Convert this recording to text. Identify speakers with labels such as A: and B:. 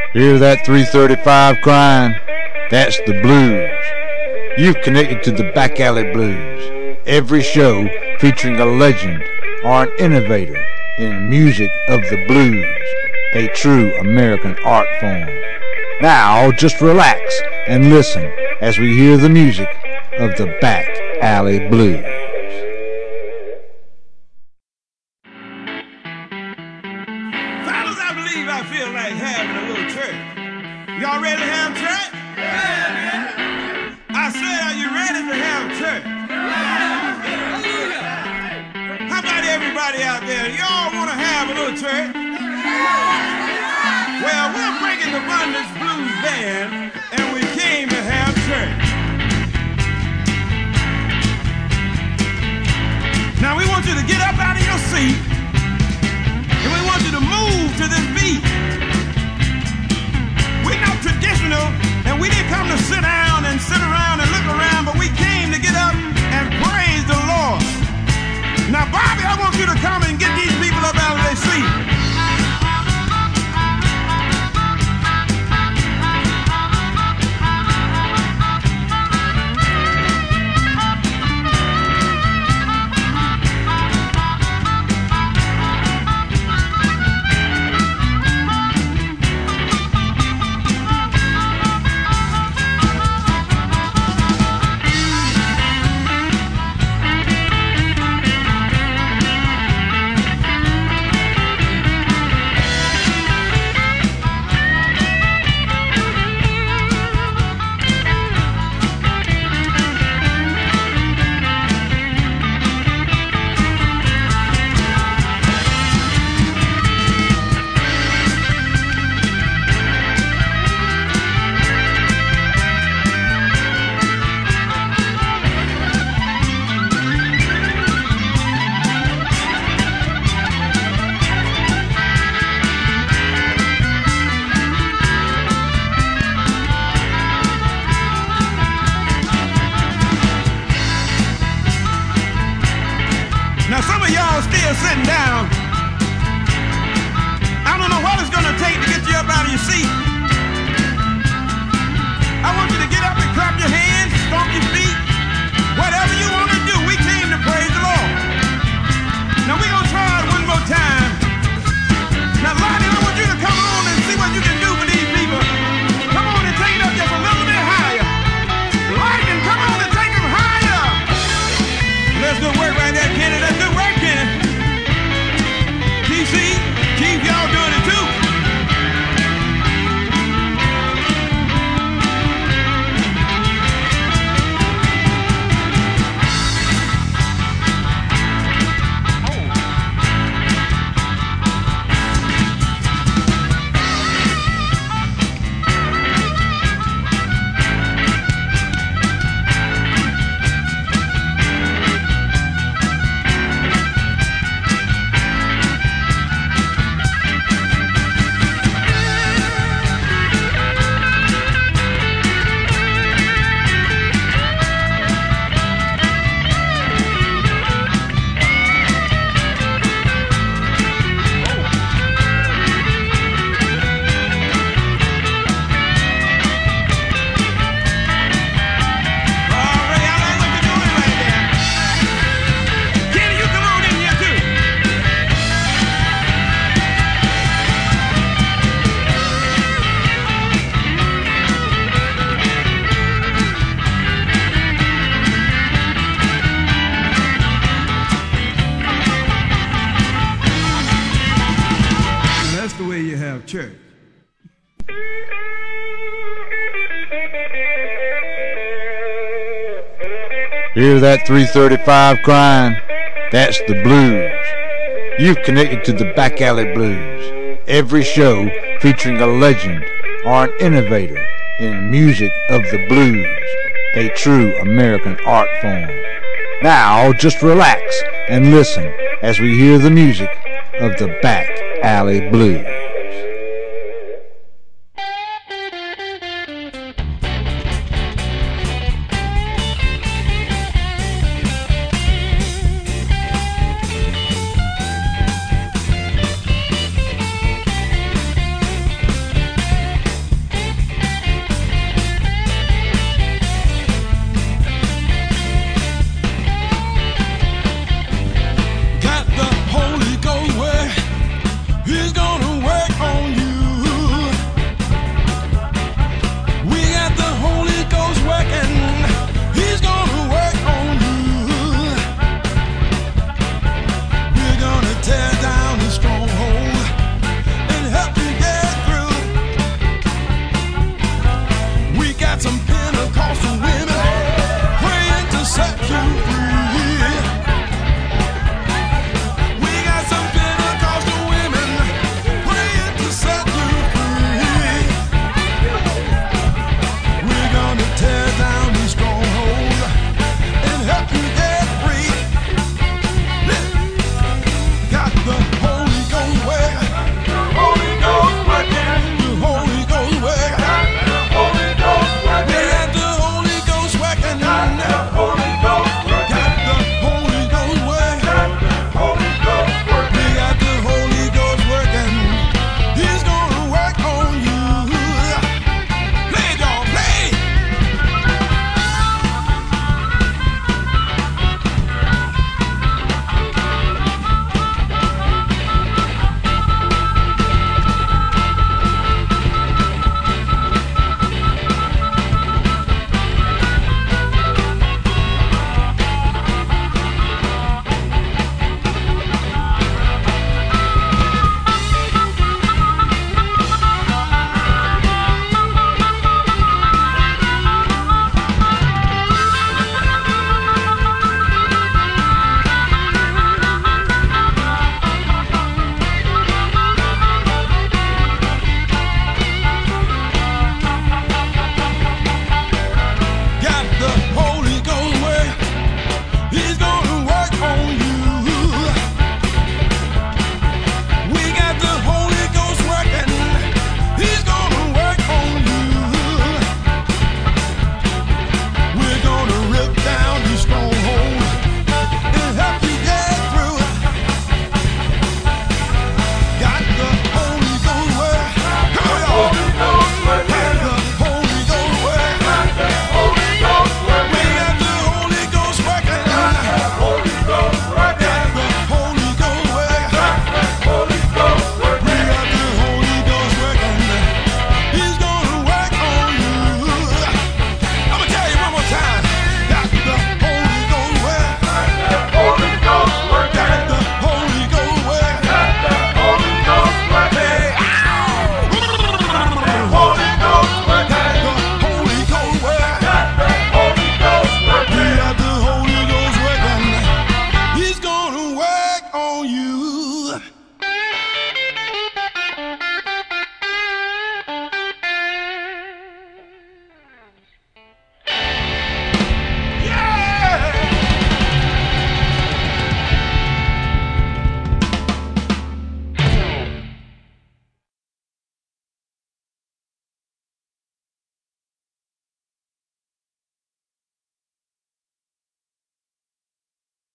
A: Hear that 335 crying? That's the blues. You've connected to the Back Alley Blues. Every show featuring a legend or an innovator in the music of the blues, a true American art form. Now just relax and listen as we hear the music of the Back Alley Blues.
B: I feel like having a little church. Y'all ready to have church? Yeah. I said, are you ready to have church? Yeah. How about everybody out there? Y'all want to have a little church? Yeah. Well, we're bringing the Abundance Blues Band, and we came to have church. Now we want you to get up out of your seat. And we want you to move to this beat. We're not traditional, and we didn't come to sit down and sit around and look around, but we came to get up and praise the Lord. Now, Bobby, I want you to come and get these people up out of their seat. Now some of y'all still sitting down. I don't know what it's gonna take to get you up out of your seat. I want you to get up and clap your hands, stomp your feet, whatever you want to do. We came to praise the Lord. Now we're gonna try it one more time. Now Lonnie, I want you to come on and see what you can do for these people. Come on and take it up just a little bit higher. Lightning, come on and take them higher. That's good work right there, Kenny. That's good work, Kenny. TC, Chief, y'all doing it too. Church.
A: Hear that 335 crying? That's the blues. You've connected to the Back Alley Blues. Every show featuring a legend or an innovator in the music of the blues, a true American art form. Now just relax and listen as we hear the music of the Back Alley Blues.